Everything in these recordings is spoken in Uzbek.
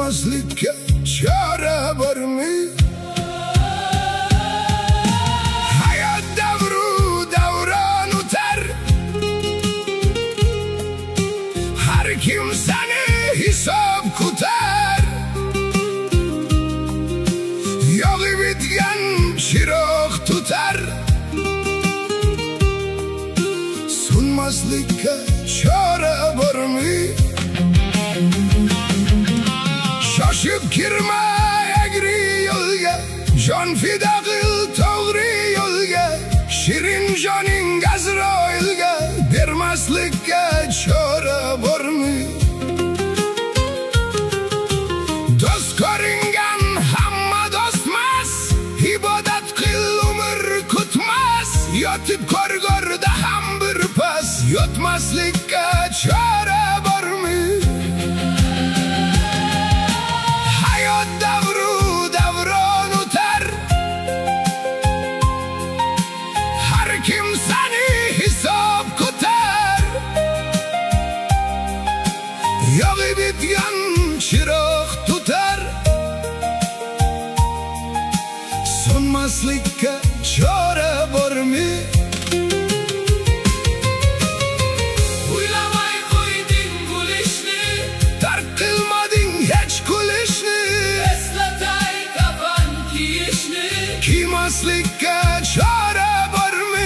Sunmaslikka chora bormi? Hayot davru davron o'tar, har kim seni hisob kutar. Yog'i bitgan chiroq tutar, sunmaslikka chora bormi? Shoshib kirma egri yo'lga, jon fida qil to'g'ri yo'lga. Shirin joning Azroilga bermaslikka chora bormi? Do'st ko'ringan hamma do'stmas, ibodat qil umr kutmas. Yotib ko'rgorda ham bir pas, yotmaslikka chora bormi? Kim seni hisob kutar, yog'i bitgan chiroq tutar, sunmaslikka chora bormi? Uylamay qo'yding kulishni, tark qilmading hech kulishni. Eslatay kafan kiyishni, kiymaslikka chora bormi?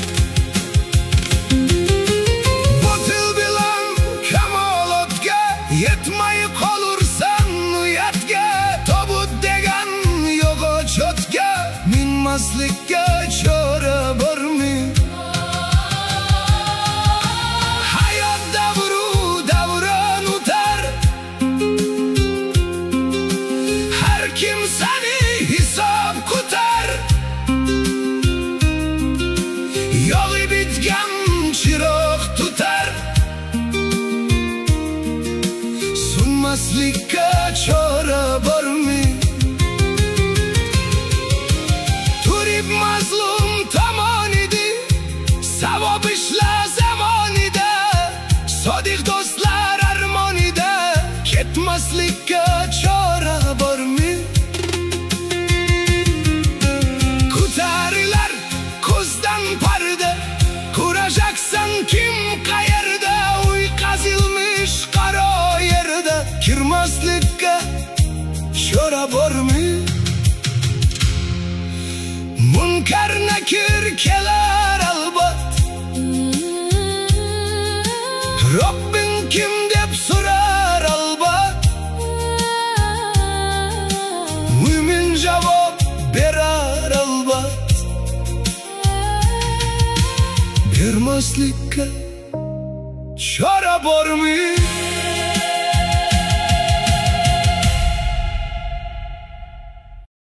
Yetmay qolursan uyatga, tobut degan yo'q ochotga. Minmaslikka chora bormi? Hayot davru davron o'tar, har kim seni hisob kutar. Yog'i bitgan chiroq tutar, sunmaslikka chora bormi? Turib mazlum tomon edi, savob ishla zamonida. Sodiq do'stlar armonida, ketmaslikka chora bormi? Ko'tarilar ko'zdan parda, ko'rajaksan kim qayerda. Uy qazilmish qaro yerda, kirmaslikka chora bormi? Munkar nakir kelar albat, Robbing kim deb so'rar albat. Mu'min javob berar albat, bermaslikka